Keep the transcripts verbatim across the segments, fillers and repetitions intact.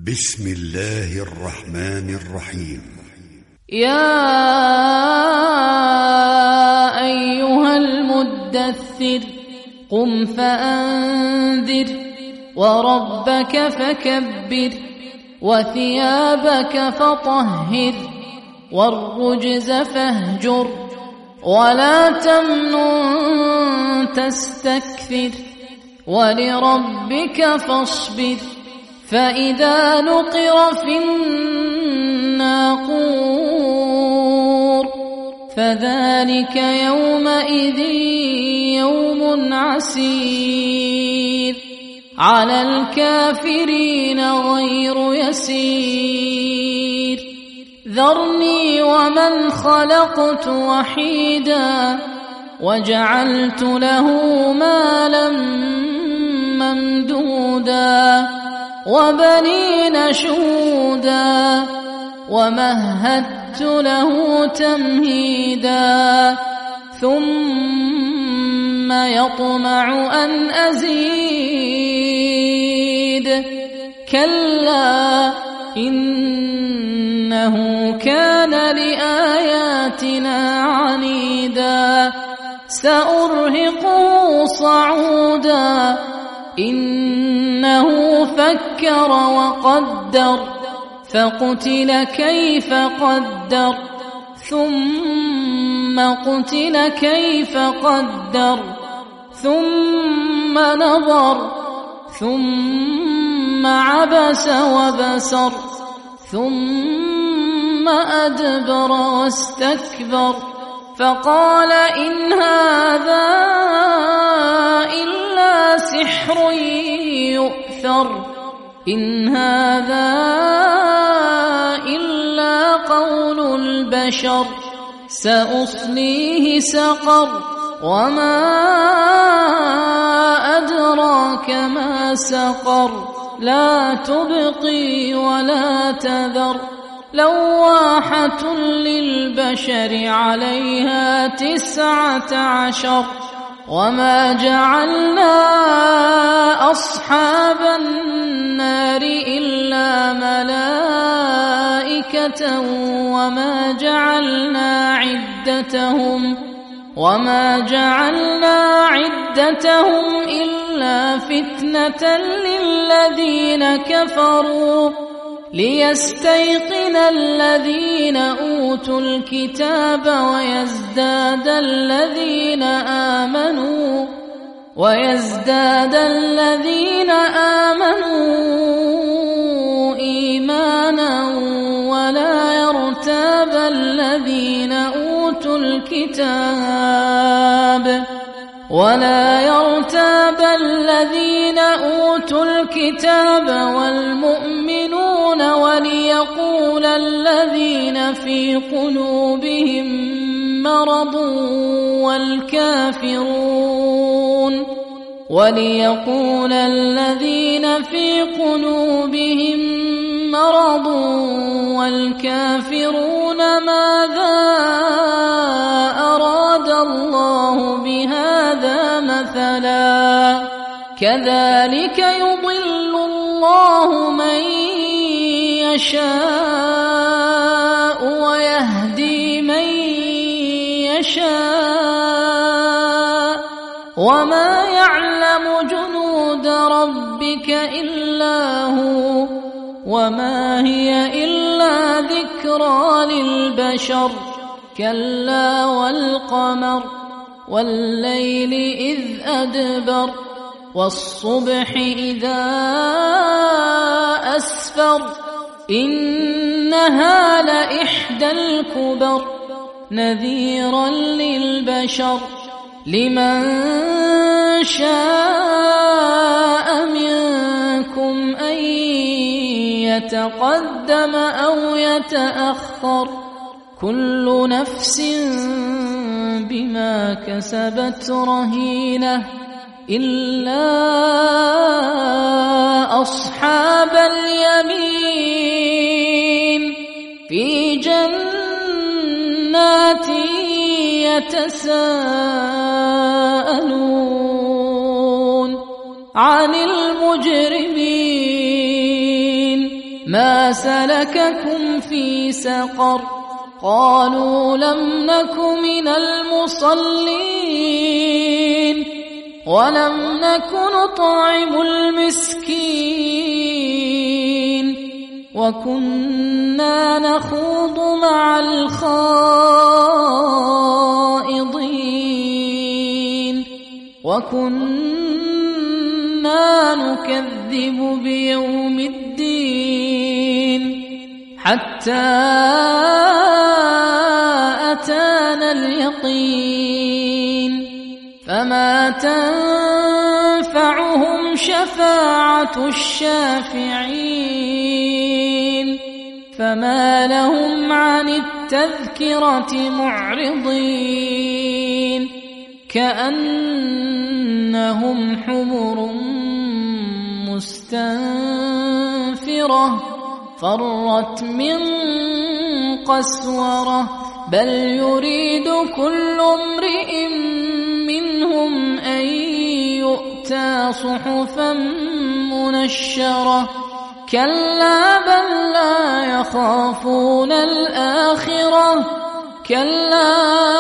بسم الله الرحمن الرحيم. يا أيها المدثر قم فأنذر وربك فكبر وثيابك فطهر والرجز فاهجر ولا تمنن تستكثر ولربك فاصبر فإذا نقر في الناقور فذلك يومئذ يوم عسير على الكافرين غير يسير ذرني ومن خلقت وحيدا وجعلت له مالا ممدودا وبنين شهودا ومهدت له تمهيدا ثم يطمع أن أزيد كلا إنه كان لآياتنا عنيدا سأرهقه صعودا إنه فكر وقدر فقتل كيف قدر ثم قتل كيف قدر ثم نظر ثم عبس وبسر ثم أدبر واستكبر فقال إن هذا إلا سحر يؤثر إن هذا إلا قول البشر سأصليه سقر وما أدراك ما سقر لا تبقي ولا تذر لواحة للبشر عليها تسعة عشر وما جعلنا أصحاب النار إلا ملائكة وما جعلنا عدتهم وما جعلنا عدتهم إلا فتنة للذين كفروا ليستيقن الذين أوتوا الكتاب ويزداد الذين آمنوا ويزداد الذين آمنوا إيمانا ولا يرتاب الذين أوتوا الكتاب ولا يرتاب الذين أوتوا الكتاب والمؤمنون وليقول الذين في قلوبهم مرض والكافرون وليقول الذين في قلوبهم مرض والكافرون ماذا أراد الله بهذا مثلا كذلك يضل الله من يشاء ويهدي من يشاء وما يعلم جنود ربك إلا هو وما هي إلا ذكرى للبشر كلا والقمر والليل إذ أدبر والصبح إذا أسفر إنها لإحدى الكبر نذيرا للبشر لمن شاء منكم أن يتقدم أو يتأخر كل نفس بما كسبت رهينة إلا أصحاب اليمين في جنات يتساءلون عن المجرمين ما سلككم في سقر قالوا لم نك من المصلين ولم نك نطعم المسكين وكنا نخوض مع الخائضين وكنا نكذب بيوم الدين حتى أتانا اليقين فما تنفعهم شفاعة الشافعين فما لهم عن التذكرة معرضين كأنهم حمر مستنفرة فرت من قسورة بل يريد كل امرئ منهم أن يؤتى صحفا منشرة كلا بل لا يخافون الآخرة كلا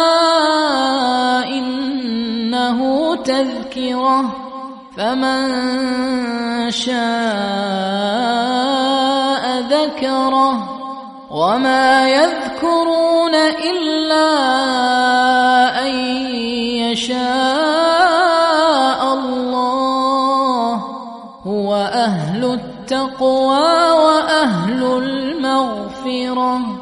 إنه تذكرة فمن شاء ذكره وما يذكرون إلا أن يشاء الله هو أهل التقوى وأهل المغفرة.